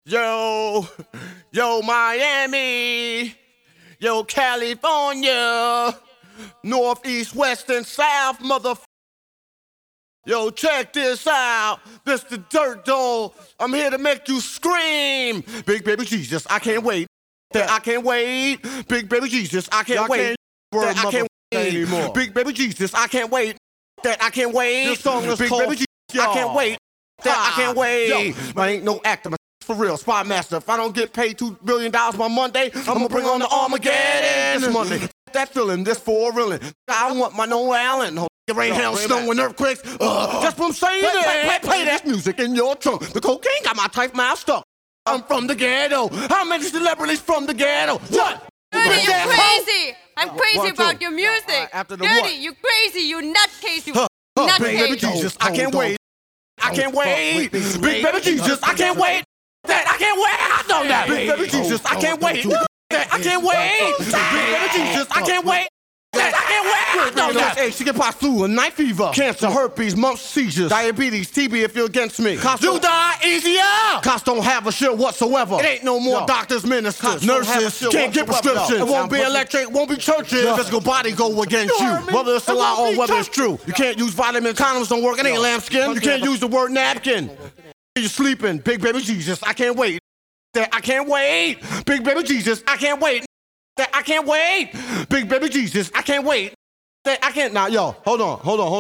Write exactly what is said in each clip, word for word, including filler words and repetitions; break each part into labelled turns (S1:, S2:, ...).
S1: Yo, yo, Miami, yo, California, Northeast, West, and South, motherfucker. Yo, check this out. This the Dirt Dog. I'm here to make you scream. Big baby Jesus, I can't wait. That I can't wait. Big baby Jesus, I can't wait. That I can't wait anymore. Big baby Jesus, I can't wait. That I can't wait.
S2: This song is
S1: Big
S2: called
S1: baby Jesus, I can't wait. That I can't wait. Yo, I ain't no actor. For real, Spy Master. If I don't get paid two billion dollars by Monday, I'm gonna bring on the Armageddon this Monday. That feeling, this for reeling. I want my Noah Allen. Rain, hail, snow, and earthquakes. Uh, that's what I'm saying. Play, play, play, play that music in your trunk. The cocaine got my type mouth stuck. I'm from the ghetto. How many celebrities from the ghetto? What?
S3: Dirty, you're crazy. I'm crazy
S1: One,
S3: about
S1: two.
S3: your music.
S1: Right, after the
S3: Dirty,
S1: what?
S3: you crazy. You nutcase. You
S1: Huh, huh,
S3: nutcase.
S1: Big baby Jesus, I can't wait. I can't wait. Big baby Jesus, I can't wait. That I can't wait. I know that. Big baby Jesus, I can't wait. That I can't wait. Big baby Jesus, I can't wait. That I can't wait. I know that. Hey, chickenpox, flu, and night fever, cancer, herpes, mumps, seizures, diabetes, T B if you're against me. Cops you die easier. Cops don't have a shit whatsoever. It ain't no more doctors, ministers, nurses, can't get prescriptions. It won't be electric, won't be churches. Physical body go against you, whether it's a lie or whether it's true. You can't use vitamins, condoms don't work. It ain't lambskin. You can't use the word napkin. You're sleeping, big baby Jesus, I can't wait. That I can't wait. Big baby Jesus, I can't wait. That I can't wait. Big baby Jesus, I can't wait. That I can't. Now, yo, hold on, hold on, hold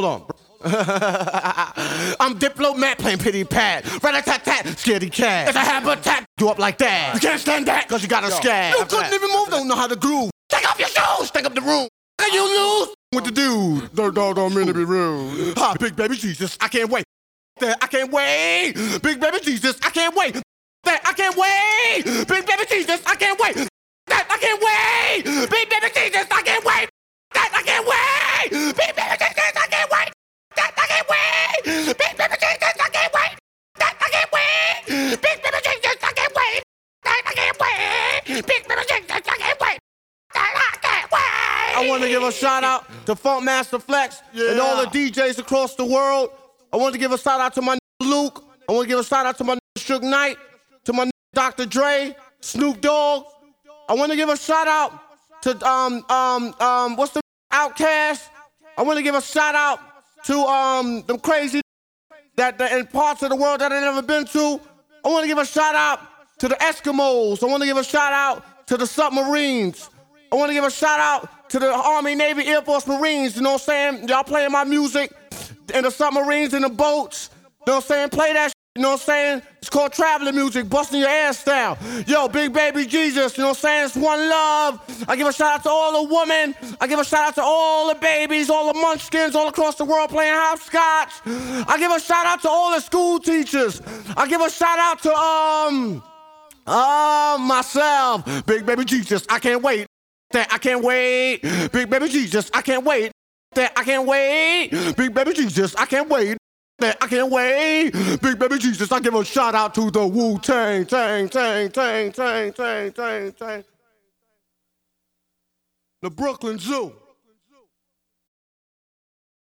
S1: on. I'm diplomat playing pity pat. Rat-a-tat-tat, scaredy cat. It's a habitat. You up like that. You can't stand that because you got a scab. You couldn't even move, don't know how to groove. Take off your shoes, take up the room. Can you lose? With the dude. Dirt Dog don't mean to be rude. Ha, big baby Jesus, I can't wait. That I can't wait. Big baby Jesus, I can't wait. That I can't wait. Big baby Jesus, I can't wait. That I can't wait. Big baby Jesus, I can't wait. That I can't wait. Big baby Jesus, I can't wait. That I can't wait. Big baby Jesus, I can't wait. That I can't wait. Big baby Jesus, I can't wait. That I can't wait. Big baby Jesus, I can't wait. That I can't wait. I want to give a shout out to Funk Master Flex yeah. and all the D Js across the world. I want to give a shout out to my Luke. I want to give a shout out to my Suge Knight, to my Doctor Dre, Snoop Dogg. I want to give a shout out to um um um what's the Outkast. I want to give a shout out to um them crazy that, that in parts of the world that I've never been to. I want to give a shout out to the Eskimos. I want to give a shout out to the submarines. I want to give a shout out to the Army, Navy, Air Force, Marines. You know what I'm saying? Y'all playing my music in the submarines, in the boats. You know what I'm saying? Play that shit. You know what I'm saying? It's called traveling music, busting your ass down. Yo, big baby Jesus, you know what I'm saying? It's one love. I give a shout out to all the women. I give a shout out to all the babies, all the munchkins all across the world playing hopscotch. I give a shout out to all the school teachers. I give a shout out to, um, uh, myself. Big baby Jesus, I can't wait. That I can't wait. Big baby Jesus, I can't wait. That I can't wait. Big baby Jesus, I can't wait. That I can't wait. Big baby Jesus, I give a shout out to the Wu-Tang, Tang, Tang, Tang, Tang, Tang, Tang, Tang, Tang. The Brooklyn Zoo.